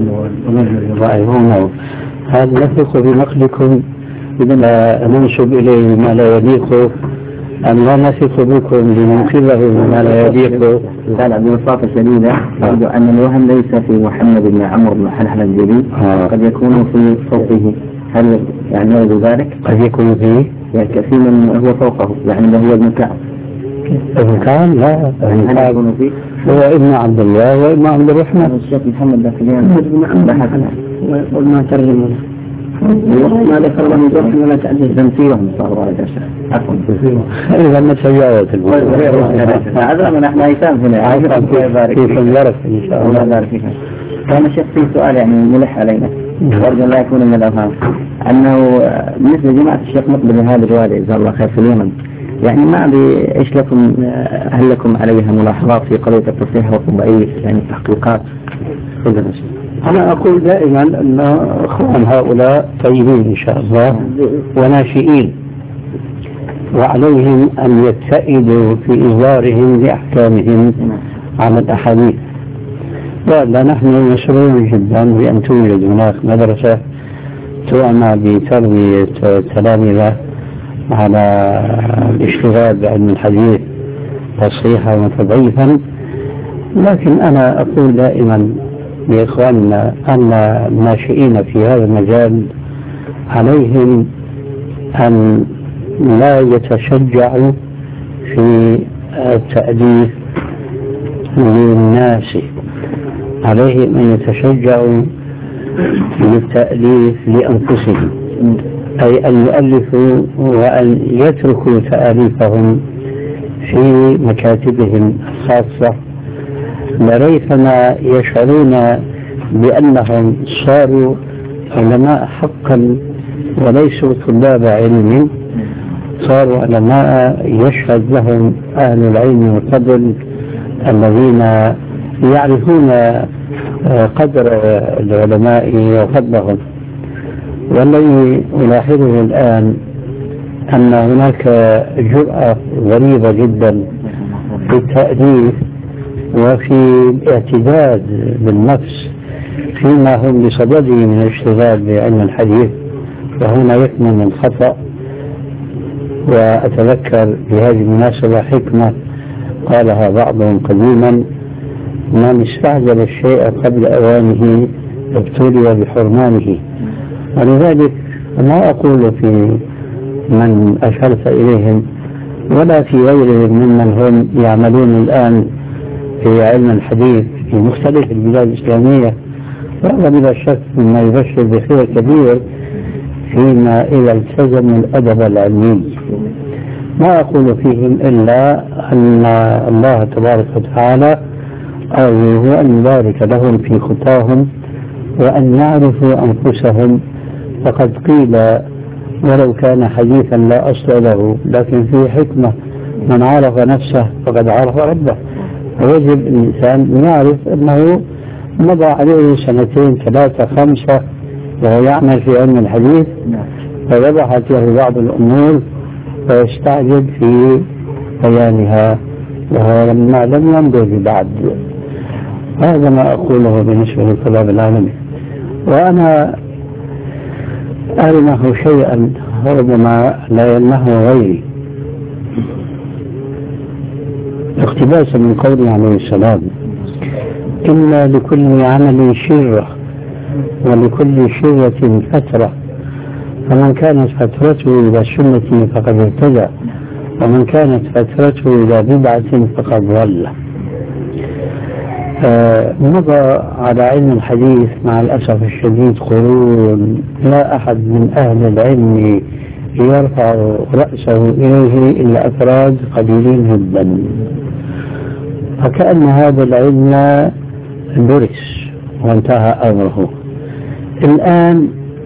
يضاعفونه؟ هل نثق بنقلكم إذا ننسب إليه ما لا يليق أم لا نثق بكم لننقله ما لا يليق؟ قال ببساطة شديدة أرجو أن الوهم ليس في محمد بن عمرو بن حلحلة الجليل قد يكون في فوقه. هل يعني يرد ذلك؟ قد يكون فيه يعني كثير من هو فوقه يعني هو ابن كعب. ابن كعب لا ابن كعب هو ابن عبد الله وابن عبد الرحمن. الشيخ محمد ذاك وما ترجمه ما ذكر الله من جرح ولا تعديل تنسيهم صاروا على الشيخ عفوا إذا ما تجاوز هذا من احنا ايتام هنا كيف نعرف إن شاء الله. الله يبارك فيك. كان شيخ في سؤال يعني ملح علينا وارجو لا يكون من الأوهام أنه بالنسبة لجماعة الشيخ مقبل هذا الوالي جزاه الله خير في اليمن يعني ما أدري إيش لكم هل لكم عليها ملاحظات في قضية التصحيح والضعيف يعني تحقيقات؟ أنا أقول دائما أن أخوان هؤلاء طيبين إن شاء الله وناشئين وعليهم أن يتئدوا في إظهارهم لأحكامهم على الأحاديث. ولا نحن مسرورون جدا بأن توجد هناك مدرسة تعنى بتربية التلاميذ على الاشتغال بعلم الحديث تصحيحا وتضعيفا، لكن أنا أقول دائما لإخواننا أن الناشئين في هذا المجال عليهم أن لا يتشجعوا في التأليف للناس، عليهم أن يتشجعوا للتأليف لأنفسهم، أي أن يؤلفوا وأن يتركوا تأليفهم في مكاتبهم الخاصة، لريثما يشعرون بأنهم صاروا علماء حقا وليسوا طلاب علم، صاروا علماء يشهد لهم أهل العلم والفضل الذين يعرفون قدر العلماء وفضلهم. والذي ألاحظه الآن أن هناك جرأة غريبة جدا في التأليف وفي الاعتداد بالنفس فيما هم بصدده من الاشتغال بعلم الحديث، وهنا يكمن الخطأ. وأتذكر بهذه المناسبة حكمة قالها بعضهم قديما: من استعجل الشيء قبل أوانه ابتلي بحرمانه. ولذلك ما أقول في من أشرت إليهم ولا في غيرهم ممن هم يعملون الآن في علم الحديث في مختلف البلاد الإسلامية، وهذا بلا شك مما يبشر بخير كبير فيما إذا التزموا الأدب العلمي. ما أقول فيهم إلا أن الله تبارك وتعالى أرجو أن يبارك لهم في خطاهم وأن يعرفوا أنفسهم، فقد قيل ولو كان حديثا لا أصل له لكن فيه حكمة: من عرف نفسه فقد عرف ربه. ويجب الإنسان يعرف أنه مضى عليه 2 3 5 وهو يعمل في علم الحديث، فوضحت له بعض الأمور ويستعجل في بيانها وهو لم ينضج بعد. هذا ما أقوله بالنسبة للطلاب العالمي. وأنا ألمه شيئا ربما لا يلمه غيري، اقتباسا من قوله عليه السلام: إن لكل عمل شرة ولكل شرة فترة، فمن كانت فترته إلى السنة فقد اهتدى، ومن كانت فترته إلى بدعة فقد ضل. مضى على علم الحديث مع الأسف الشديد قرون لا أحد من أهل العلم يرفع رأسه إليه إلا أفراد قليلين جدا، فكأن هذا العلم درس وانتهى أمره. الآن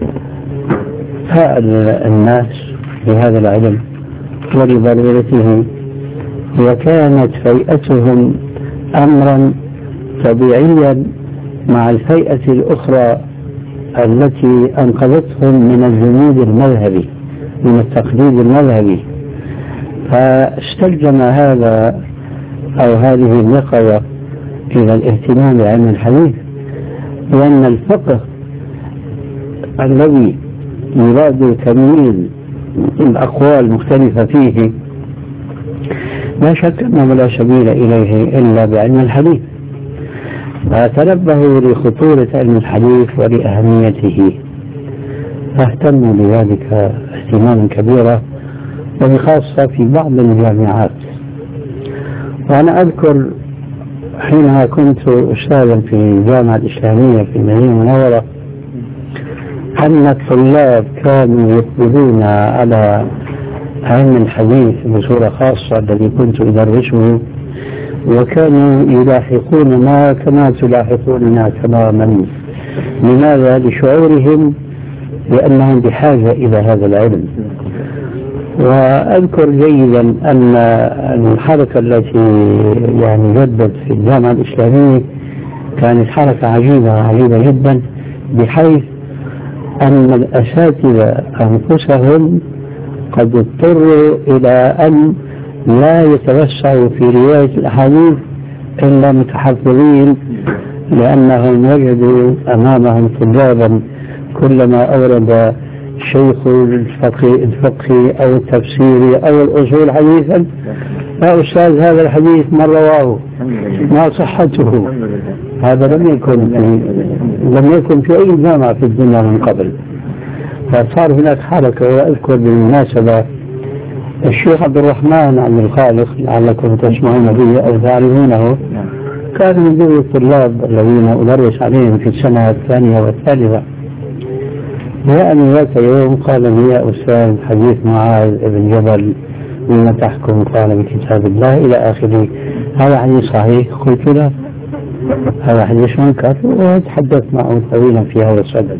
فعل الناس بهذا العلم ولضرورته، وكانت فيئتهم أمرا طبيعيا مع الفئة الأخرى التي أنقذتهم من الجمود المذهبي، من التقليد المذهبي. فاستلزم هذا أو هذه النقوة إلى الاهتمام بعلم الحديث، لأن الفقه الذي يراد تمييز الأقوال المختلفة فيه لا شك أنه لا سبيل إليه إلا بعلم الحديث. فتنبهوا لخطورة علم الحديث ولأهميته، فاهتموا بذلك اهتماما كبيرا، وبخاصة في بعض الجامعات. وأنا أذكر حينما كنت أستاذا في الجامعة الإسلامية في المدينة المنورة أن الطلاب كانوا يقبلون على علم الحديث بصورة خاصة الذي كنت أدرسه، وكانوا يلاحقوننا كما تلاحقوننا تماما. لماذا؟ لشعورهم بأنهم بحاجة إلى هذا العلم. وأذكر جيدا أن الحركة التي جدت في الجامعة الإسلامية كانت حركة عجيبة جدا، بحيث أن الأساتذة أنفسهم قد اضطروا إلى أن لا يتوسعوا في رواية الأحاديث إلا متحفظين، لأنهم وجدوا أمامهم طلابا كلما أورد الشيخ الفقهي أو التفسيري أو الأصول حديثا، يا أستاذ هذا الحديث ما رواه ما صحته، هذا لم يكن في أي جامعة في الدنيا من قبل. فصار هناك حركة. وأذكر بالمناسبة الشيخ عبد الرحمن عبد الخالق لعلكم تسمعون به أو تعرفونه، كان من ضمن الطلاب الذين أدرس عليهم في السنة الثانية والثالثة. جاءني ذات يوم قال لي يا أستاذ حديث معاذ بن جبل بما تحكم؟ قال بكتاب الله إلى آخره. هذا حديث صحيح؟ قلت له هذا حديث منكر، وتحدث معه طويلا في هذا الصدد.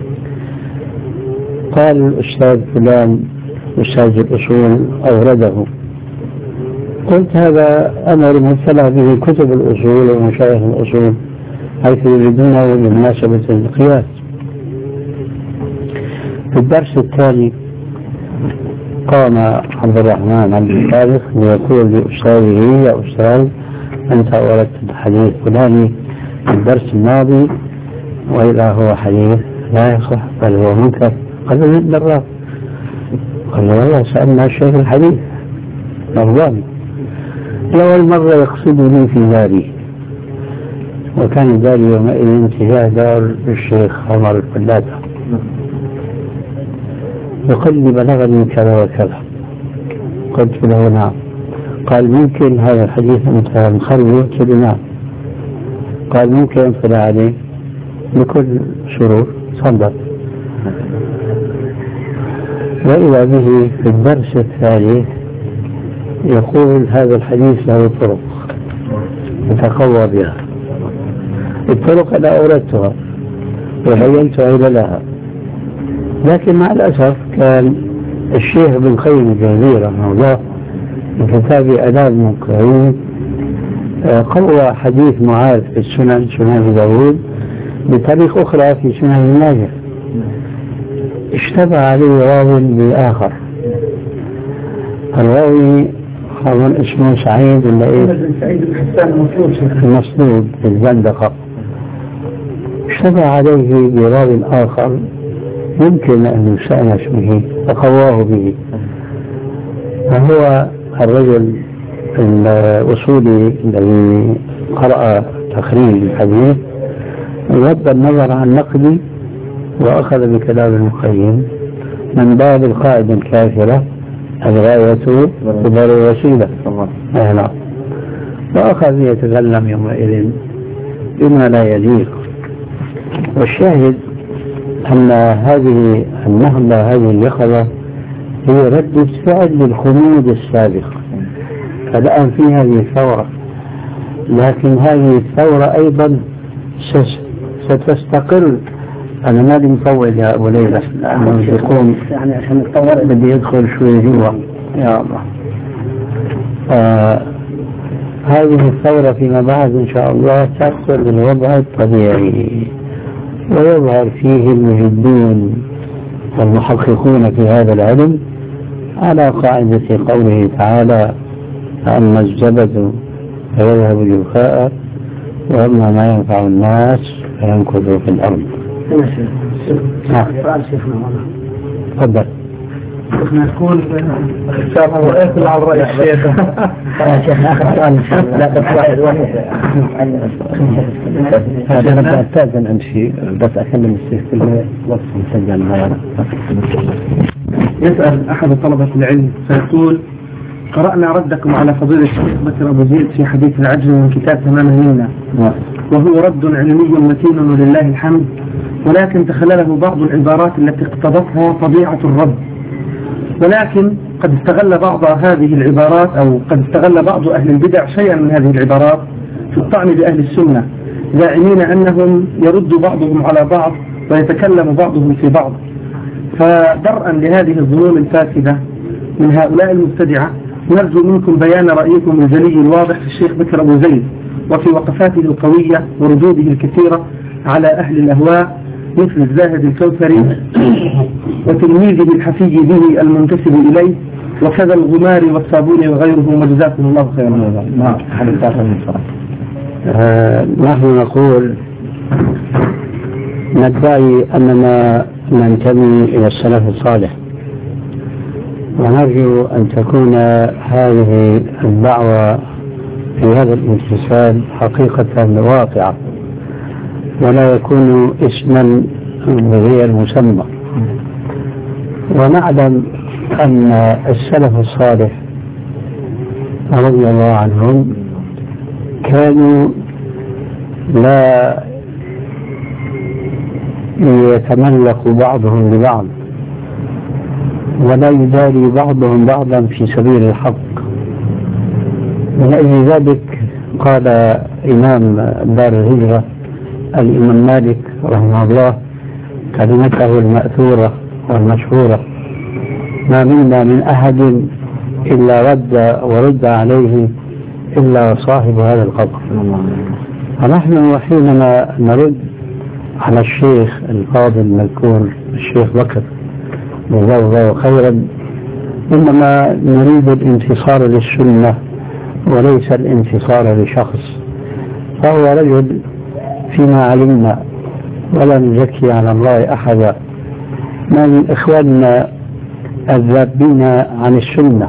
قال الأستاذ فلان أستاذ الأصول أورده. قلت هذا أمر مبتلى به كتب الأصول ومشايخ الأصول حيث يريدونه بمناسبة القياس. في الدرس الثاني قام عبد الرحمن عبد الخالق ليقول لأستاذه يا أستاذ أنت أوردت الحديث فلاني في الدرس الماضي وإذا هو حديث لا يصح بل هو منكر. قال له بالراء. قال له والله سألنا الشيخ الحديث مرضاني. لأول مرة يقصدني في داري، وكان داري يومئذ اتجاه دار الشيخ عمر الفلاتة. يقول لي بلغني كذا وكذا. قلت له نعم. قال ممكن هذا الحديث أنت مخرجه؟ قلت له نعم. قال ممكن أنفذ عليه بكل سرور؟ تفضل. وإذا به في الدرس الثالث يقول هذا الحديث له طرق يتقوى بها. الطرق أنا أوردتها وبينتها لها، لكن مع الأسف كان الشيخ بن قيم الجوزية رحمه الله في كتاب آداب المنكرين قوى حديث معاذ في السنن سنن داود بطريق أخرى في سنن ابن ماجه. اشتبه عليه راو بآخر. الراوي أظن اسمه سعيد ولا إيه؟ سعيد بن حسان المصلوب في الزندقة. اشتبه عليه براو آخر يمكن أن يستأنس به فقواه به. فهو الرجل الأصولي الذي قرأ تخريج الحديث غض النظر عن نقدي وأخذ بكلام المقيم من باب القاعدة الكافرة الغاية تبرر الوسيلة. نعم. وأخذ يتكلم يومئذ بما لا يليق. والشاهد أن هذه النهضة هذه اليقظة هي ردة فعل للخمود السابق. فالآن في هذه الثورة، لكن هذه الثورة أيضا ستستقل. أنا مالي مطول يا أبو ليلى لأنه يقوم يعني عشان نتطور بدي يدخل شوي جوا يا الله. هذه الثورة فيما بعد إن شاء الله تدخل بالوضع الطبيعي ويظهر فيه المجدون والمحققون في هذا العلم على قاعدة قوله تعالى فأما الزبد فيذهب جفاء وأما ما ينفع الناس فينكث في الأرض. سؤال شيخنا والله. تفضل. شيخنا تكون اقفل على الرأي الشيخ. شيخنا آخر سؤال إن شاء الله. لا بس واحد هذا أنا أستاذن أمشي بس أكلم الشيخ في الوقت مسجل معنا. يسأل أحد طلبة العلم فيقول قرأنا ردكم على فضيلة الشيخ بكر أبو زيد في حديث العجل من كتاب تمام منا، وهو رد علمي متين ولله الحمد، ولكن تخلله بعض العبارات التي اقتضتها طبيعة الرد، ولكن قد استغل بعض هذه العبارات أو قد استغل بعض أهل البدع شيئا من هذه العبارات في الطعن بأهل السنة، زاعمين أنهم يرد بعضهم على بعض ويتكلم بعضهم في بعض. فدرءا لهذه الظنون الفاسدة من هؤلاء المبتدعة نرجو منكم بيان رأيكم الجلي الواضح في الشيخ بكر أبو زيد وفي وقفاته القوية وردوده الكثيرة على أهل الأهواء مثل الزاهد الكوثري وتلميذه الحفي به المنتسب إليه وكذا الغمار والصابون وغيره، وجزاكم الله خيرا. نحن نقول ندعي أننا ننتمي إلى السلف الصالح، ونرجو أن تكون هذه الدعوة في هذا الانتساب حقيقة واقعة، ولا يكون اسما بغير مسمى. ونعلم أن السلف الصالح رضي الله عنهم كانوا لا يتملق بعضهم لبعض، ولا يداري بعضهم بعضا في سبيل الحق. من أجل ذلك قال إمام دار الهجرة الإمام مالك رحمه الله كلمته المأثورة والمشهورة: ما منا من أحد إلا ورد عليه إلا صاحب هذا القبر. ونحن حينما نرد على الشيخ الفاضل المذكور الشيخ بكر جزاه الله خيرا، إنما نريد الانتصار للسنة وليس الانتصار لشخص، فهو رجل فيما علمنا ولا نزكي على الله أحدا من إخواننا الذابين عن السنة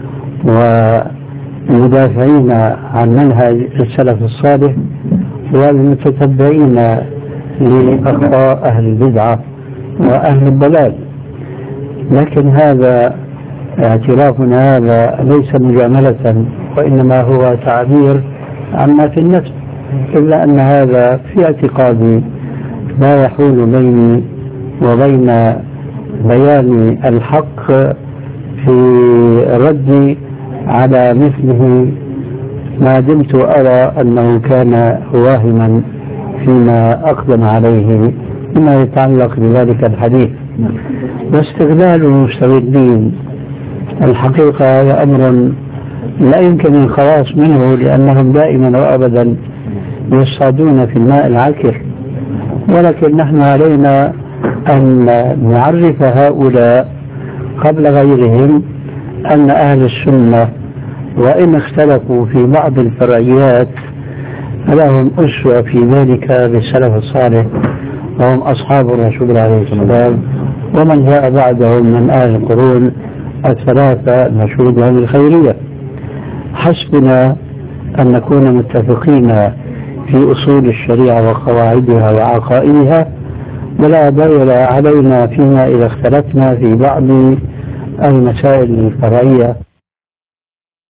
والمدافعين عن منهج السلف الصالح والمتتبعين لأخطاء أهل البدعة وأهل الضلال. لكن هذا اعترافنا هذا ليس مجاملة، وإنما هو تعبير عما في النفس، إلا أن هذا في اعتقادي لا يحول بيني وبين بيان الحق في الرد على مثله ما دمت أرى أنه كان واهما فيما أقدم عليه مما يتعلق بذلك الحديث. واستغلال المستغلين الحقيقة هذا أمر لا يمكن الخلاص منه، لأنهم دائما وأبدا يصطادون في الماء العكر. ولكن نحن علينا أن نعرف هؤلاء قبل غيرهم أن أهل السنة وإن اختلفوا في بعض الفرعيات فلهم أسوة في ذلك بالسلف الصالح، وهم أصحاب الرسول عليه السلام ومن جاء بعدهم من أهل القرون الثلاثة المشهود بهم الخيرية. حسبنا أن نكون متفقين في أصول الشريعة وقواعدها وعقائدها، ولا ضير علينا فيما إذا اختلفنا في بعض المسائل الفرعية.